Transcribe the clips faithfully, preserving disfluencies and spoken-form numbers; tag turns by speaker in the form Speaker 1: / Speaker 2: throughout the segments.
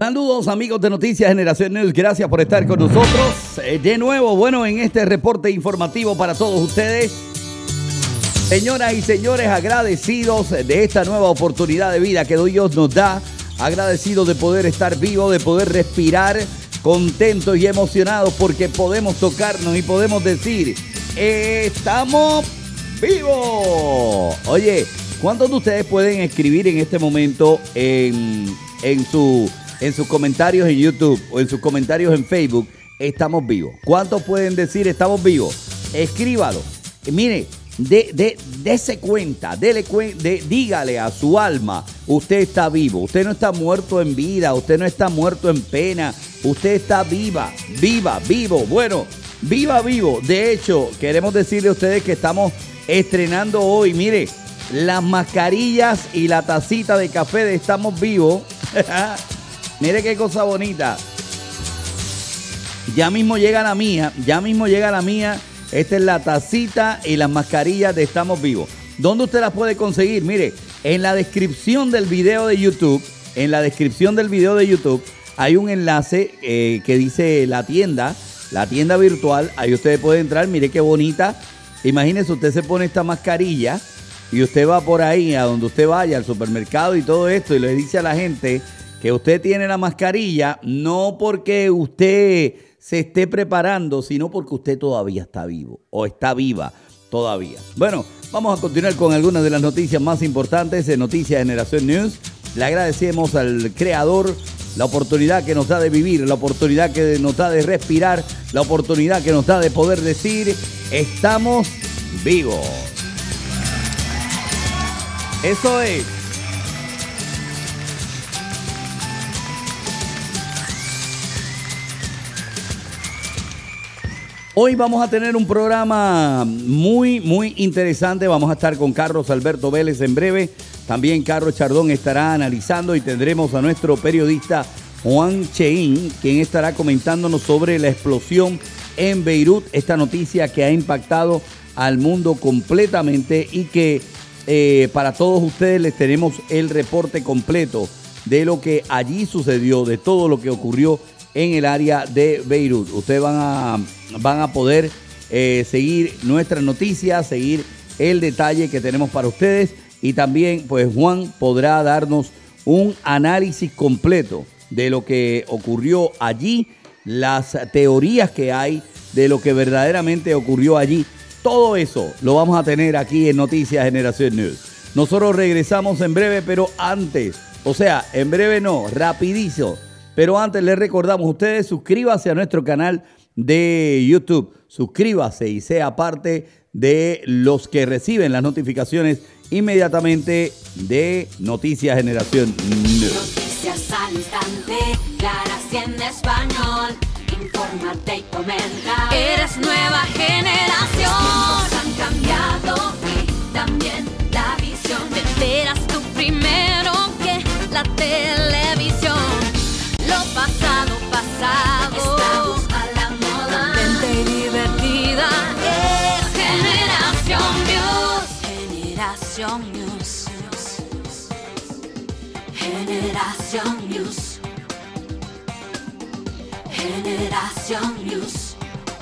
Speaker 1: Saludos amigos de Noticias Generación News, gracias por estar con nosotros. Eh, de nuevo, bueno, en este reporte informativo para todos ustedes. Señoras y señores, agradecidos de esta nueva oportunidad de vida que Dios nos da. Agradecidos de poder estar vivos, de poder respirar, contentos y emocionados porque podemos tocarnos y podemos decir, ¡estamos vivos! Oye, ¿cuántos de ustedes pueden escribir en este momento en, en su... en sus comentarios en YouTube o en sus comentarios en Facebook, estamos vivos? ¿Cuántos pueden decir estamos vivos? Escríbalo. Mire, de, de, dese cuenta, dele cuen, de, dígale a su alma, usted está vivo, usted no está muerto en vida, usted no está muerto en pena, usted está viva, viva, vivo. Bueno, viva, vivo. De hecho, queremos decirle a ustedes que estamos estrenando hoy, mire, las mascarillas y la tacita de café de Estamos Vivos. Mire qué cosa bonita. Ya mismo llega la mía. Ya mismo llega la mía. Esta es la tacita y las mascarillas de Estamos Vivos. ¿Dónde usted las puede conseguir? Mire, en la descripción del video de YouTube. En la descripción del video de YouTube hay un enlace eh, que dice la tienda. La tienda virtual. Ahí usted puede entrar. Mire qué bonita. Imagínese, usted se pone esta mascarilla y usted va por ahí a donde usted vaya, al supermercado y todo esto, y le dice a la gente que usted tiene la mascarilla, no porque usted se esté preparando, sino porque usted todavía está vivo o está viva todavía. Bueno, vamos a continuar con algunas de las noticias más importantes de Noticias Generación News. Le agradecemos al creador la oportunidad que nos da de vivir, la oportunidad que nos da de respirar, la oportunidad que nos da de poder decir, estamos vivos. Eso es. Hoy vamos a tener un programa muy, muy interesante. Vamos a estar con Carlos Alberto Vélez en breve. También Carlos Chardón estará analizando y tendremos a nuestro periodista Juan Cheín, quien estará comentándonos sobre la explosión en Beirut. Esta noticia que ha impactado al mundo completamente y que eh, para todos ustedes les tenemos el reporte completo de lo que allí sucedió, de todo lo que ocurrió en el área de Beirut. Ustedes van a, van a poder eh, seguir nuestras noticias, seguir el detalle que tenemos para ustedes y también pues Juan podrá darnos un análisis completo de lo que ocurrió allí, las teorías que hay de lo que verdaderamente ocurrió allí. Todo eso lo vamos a tener aquí en Noticias Generación News. Nosotros regresamos en breve, pero antes, o sea, en breve no, rapidísimo. Pero antes les recordamos, ustedes suscríbase a nuestro canal de YouTube. Suscríbase y sea parte de los que reciben las notificaciones inmediatamente de Noticias Generación News.
Speaker 2: Noticias al instante, claras y en español. Infórmate y comenta. Eres nueva generación. Los tiempos han cambiado y también la visión. Te enteras tú primero que la televisión. Lo pasado, pasado. Estamos a la moda. Contenta y divertida. Es Generación News. Generación News. Generación News. Generación News.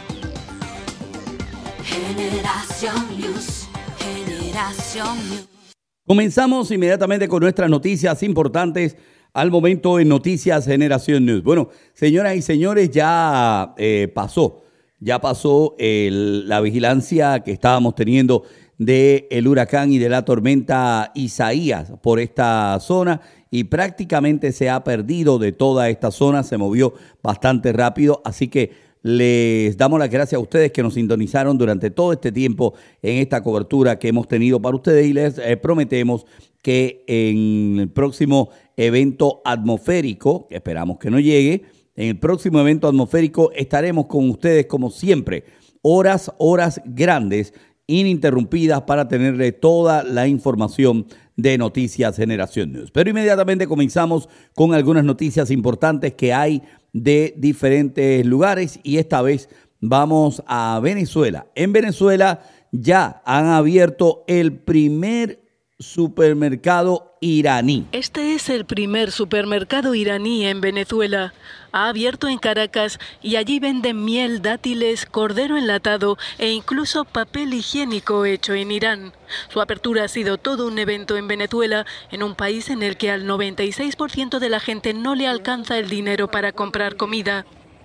Speaker 2: Generación News. Generación News.
Speaker 1: Comenzamos inmediatamente con nuestras noticias importantes al momento en Noticias Generación News. Bueno, señoras y señores, ya eh, pasó, ya pasó el, la vigilancia que estábamos teniendo del huracán y de la tormenta Isaías por esta zona y prácticamente se ha perdido de toda esta zona, se movió bastante rápido, así que les damos las gracias a ustedes que nos sintonizaron durante todo este tiempo en esta cobertura que hemos tenido para ustedes y les eh, prometemos que en el próximo evento atmosférico, que esperamos que no llegue, en el próximo evento atmosférico estaremos con ustedes como siempre, horas, horas grandes, ininterrumpidas para tenerle toda la información de Noticias Generación News. Pero inmediatamente comenzamos con algunas noticias importantes que hay de diferentes lugares y esta vez vamos a Venezuela. En Venezuela ya han abierto el primer supermercado iraní.
Speaker 3: Este es el primer supermercado iraní en Venezuela. Ha abierto en Caracas y allí venden miel, dátiles, cordero enlatado e incluso papel higiénico hecho en Irán. Su apertura ha sido todo un evento en Venezuela, en un país en el que al noventa y seis por ciento de la gente no le alcanza el dinero para comprar comida.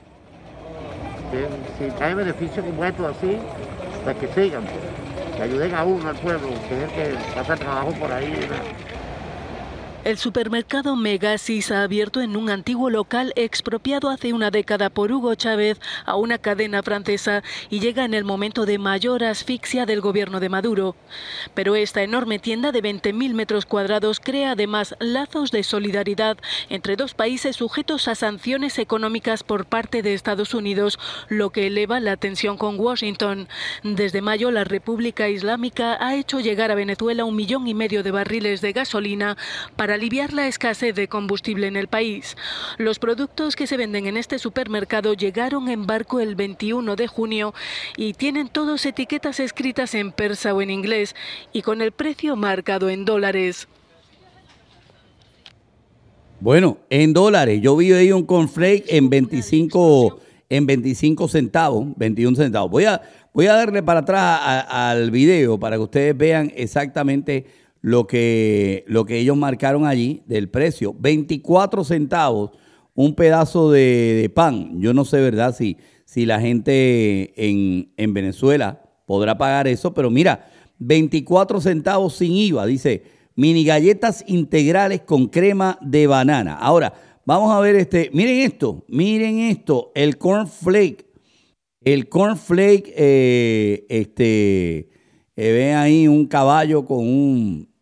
Speaker 4: Si hay beneficios como estos así, para que sigan, que ayuden a uno, al pueblo, que es el que pasa trabajo por ahí. ¿no?
Speaker 3: El supermercado Megasis ha abierto en un antiguo local expropiado hace una década por Hugo Chávez a una cadena francesa y llega en el momento de mayor asfixia del gobierno de Maduro. Pero esta enorme tienda de veinte mil metros cuadrados crea además lazos de solidaridad entre dos países sujetos a sanciones económicas por parte de Estados Unidos, lo que eleva la tensión con Washington. Desde mayo, la República Islámica ha hecho llegar a Venezuela un millón y medio de barriles de gasolina para aliviar la escasez de combustible en el país. Los productos que se venden en este supermercado llegaron en barco el veintiuno de junio y tienen todos etiquetas escritas en persa o en inglés y con el precio marcado en dólares.
Speaker 1: Bueno, en dólares. Yo vi ahí un cornflake en veinticinco, en veinticinco centavos, veintiún centavos. Voy a, voy a darle para atrás a, al video para que ustedes vean exactamente lo que, lo que ellos marcaron allí del precio. veinticuatro centavos, un pedazo de, de pan. Yo no sé, ¿verdad?, si, si la gente en, en Venezuela podrá pagar eso, pero mira, veinticuatro centavos sin I V A. Dice, mini galletas integrales con crema de banana. Ahora, vamos a ver este, miren esto, miren esto, el cornflake. El cornflake, eh, este, eh, ven ahí un caballo con un...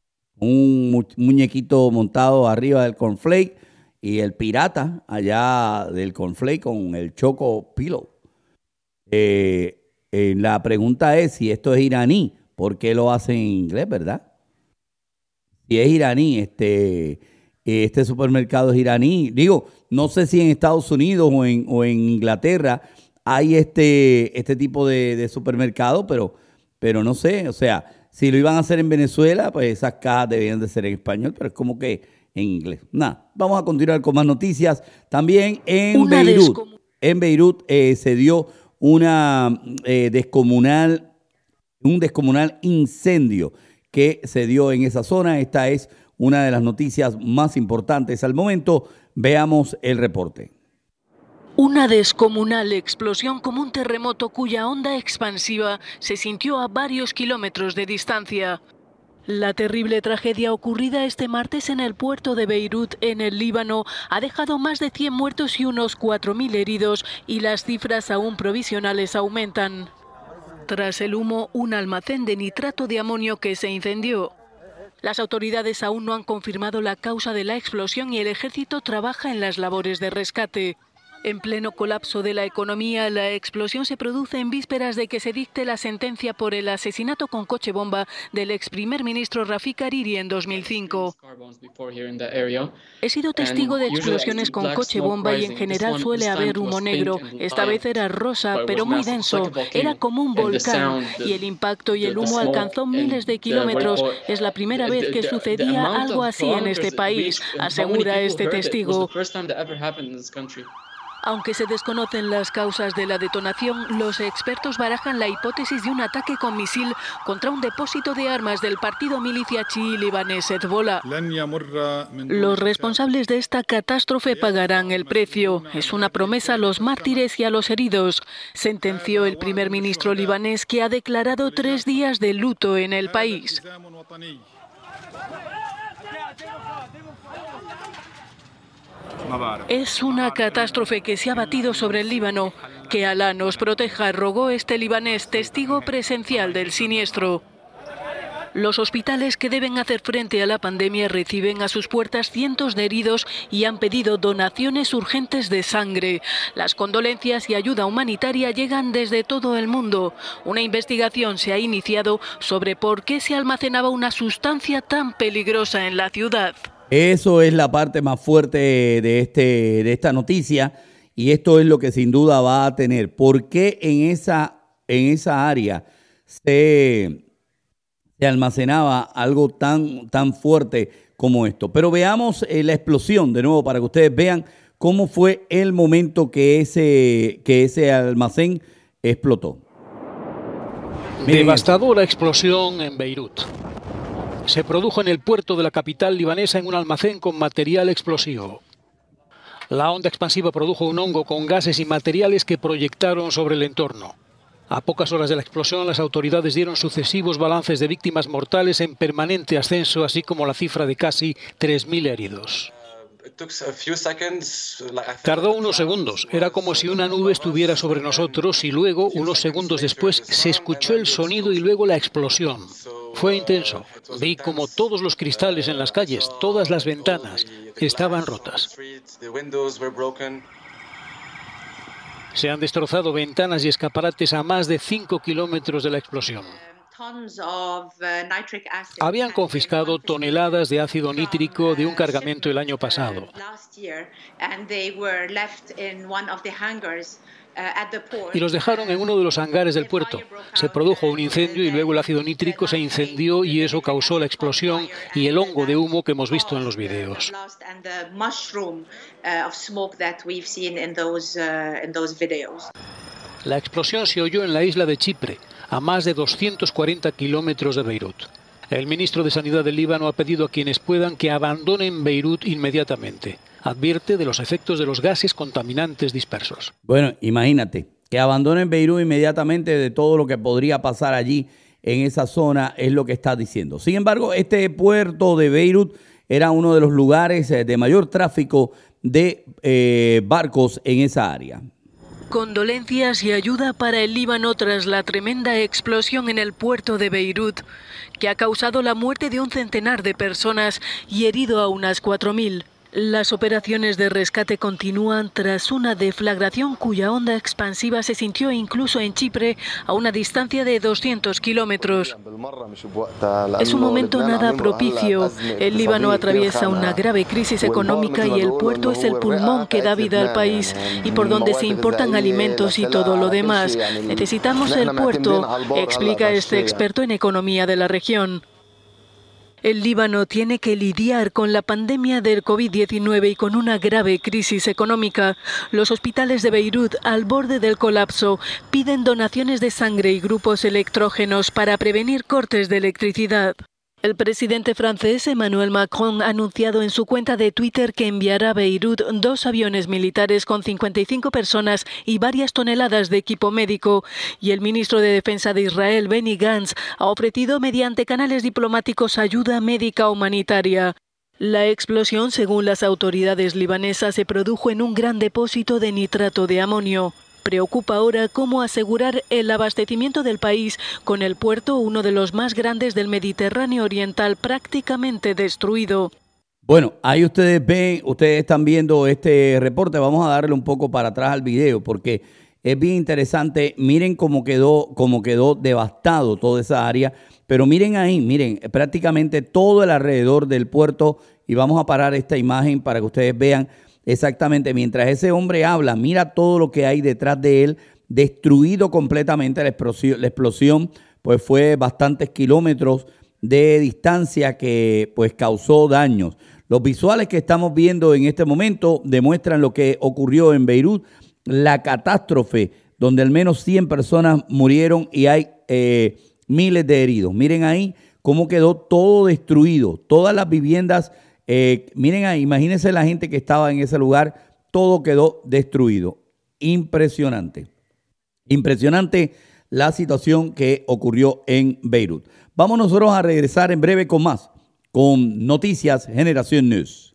Speaker 1: un muñequito montado arriba del cornflake y el pirata allá del cornflake con el Choco Pillow. Eh, eh, la pregunta es si esto es iraní, ¿por qué lo hacen en inglés, verdad? Si es iraní, este, este supermercado es iraní. Digo, no sé si en Estados Unidos o en, o en Inglaterra hay este, este tipo de, de supermercado, pero, pero no sé, o sea... Si lo iban a hacer en Venezuela, pues esas cajas debían de ser en español, pero es como que en inglés. Nada, vamos a continuar con más noticias. También en una Beirut, descomun- en Beirut eh, se dio una eh, descomunal, un descomunal incendio que se dio en esa zona. Esta es una de las noticias más importantes al momento. Veamos el reporte.
Speaker 3: Una descomunal explosión como un terremoto cuya onda expansiva se sintió a varios kilómetros de distancia. La terrible tragedia ocurrida este martes en el puerto de Beirut, en el Líbano, ha dejado más de cien muertos y unos cuatro mil heridos, y las cifras aún provisionales aumentan. Tras el humo, un almacén de nitrato de amonio que se incendió. Las autoridades aún no han confirmado la causa de la explosión y el ejército trabaja en las labores de rescate. En pleno colapso de la economía, la explosión se produce en vísperas de que se dicte la sentencia por el asesinato con coche bomba del ex primer ministro Rafik Hariri en dos mil cinco. He sido testigo de explosiones con coche bomba y en general suele haber humo negro. Esta vez era rosa, pero muy denso. Era como un volcán y el impacto y el humo alcanzó miles de kilómetros. Es la primera vez que sucedía algo así en este país, asegura este testigo. Aunque se desconocen las causas de la detonación, los expertos barajan la hipótesis de un ataque con misil contra un depósito de armas del partido milicia chií libanés Hezbollah. Los responsables de esta catástrofe pagarán el precio. Es una promesa a los mártires y a los heridos, sentenció el primer ministro libanés, que ha declarado tres días de luto en el país. Es una catástrofe que se ha batido sobre el Líbano. Que Alá nos proteja, rogó este libanés, testigo presencial del siniestro. Los hospitales que deben hacer frente a la pandemia reciben a sus puertas cientos de heridos y han pedido donaciones urgentes de sangre. Las condolencias y ayuda humanitaria llegan desde todo el mundo. Una investigación se ha iniciado sobre por qué se almacenaba una sustancia tan peligrosa en la ciudad.
Speaker 1: Eso es la parte más fuerte de, este, de esta noticia, y esto es lo que sin duda va a tener. ¿Por qué en esa, en esa área se, se se almacenaba algo tan, tan fuerte como esto. Pero veamos eh, la explosión de nuevo para que ustedes vean cómo fue el momento que ese, que ese almacén explotó.
Speaker 5: Miren Devastadora esto. Explosión en Beirut. Se produjo en el puerto de la capital libanesa en un almacén con material explosivo. La onda expansiva produjo un hongo con gases y materiales que proyectaron sobre el entorno. A pocas horas de la explosión, las autoridades dieron sucesivos balances de víctimas mortales en permanente ascenso, así como la cifra de casi tres mil heridos. Tardó unos segundos. Era como si una nube estuviera sobre nosotros y luego, unos segundos después, se escuchó el sonido y luego la explosión. Fue intenso. Vi como todos los cristales en las calles, todas las ventanas, estaban rotas. Se han destrozado ventanas y escaparates a más de cinco kilómetros de la explosión. Habían confiscado toneladas de ácido nítrico de un cargamento el año pasado. Y los dejaron en uno de los hangares del puerto. Se produjo un incendio y luego el ácido nítrico se incendió y eso causó la explosión y el hongo de humo que hemos visto en los videos. La explosión se oyó en la isla de Chipre, a más de doscientos cuarenta kilómetros de Beirut. El ministro de Sanidad del Líbano ha pedido a quienes puedan que abandonen Beirut inmediatamente. Advierte de los efectos de los gases contaminantes dispersos.
Speaker 1: Bueno, imagínate, que abandonen Beirut inmediatamente de todo lo que podría pasar allí en esa zona, es lo que está diciendo. Sin embargo, este puerto de Beirut era uno de los lugares de mayor tráfico de eh, barcos en esa área.
Speaker 3: Condolencias y ayuda para el Líbano tras la tremenda explosión en el puerto de Beirut, que ha causado la muerte de un centenar de personas y herido a unas cuatro mil. Las operaciones de rescate continúan tras una deflagración cuya onda expansiva se sintió incluso en Chipre a una distancia de doscientos kilómetros. Es un momento nada propicio. El Líbano atraviesa una grave crisis económica y el puerto es el pulmón que da vida al país y por donde se importan alimentos y todo lo demás. Necesitamos el puerto, explica este experto en economía de la región. El Líbano tiene que lidiar con la pandemia del COVID diecinueve y con una grave crisis económica. Los hospitales de Beirut, al borde del colapso, piden donaciones de sangre y grupos electrógenos para prevenir cortes de electricidad. El presidente francés Emmanuel Macron ha anunciado en su cuenta de Twitter que enviará a Beirut dos aviones militares con cincuenta y cinco personas y varias toneladas de equipo médico. Y el ministro de Defensa de Israel, Benny Gantz, ha ofrecido mediante canales diplomáticos ayuda médica humanitaria. La explosión, según las autoridades libanesas, se produjo en un gran depósito de nitrato de amonio. Preocupa ahora cómo asegurar el abastecimiento del país con el puerto, uno de los más grandes del Mediterráneo Oriental, prácticamente destruido.
Speaker 1: Bueno, ahí ustedes ven, ustedes están viendo este reporte. Vamos a darle un poco para atrás al video porque es bien interesante. Miren cómo quedó, cómo quedó devastado toda esa área. Pero miren ahí, miren, prácticamente todo el alrededor del puerto. Y vamos a parar esta imagen para que ustedes vean. Exactamente, mientras ese hombre habla, mira todo lo que hay detrás de él, destruido completamente. La explosión, la explosión pues fue bastantes kilómetros de distancia que pues causó daños. Los visuales que estamos viendo en este momento demuestran lo que ocurrió en Beirut, la catástrofe donde al menos cien personas murieron y hay eh, miles de heridos. Miren ahí cómo quedó todo destruido, todas las viviendas. Eh, miren ahí, imagínense la gente que estaba en ese lugar, todo quedó destruido. Impresionante. Impresionante la situación que ocurrió en Beirut. Vamos nosotros a regresar en breve con más, con Noticias Generación News.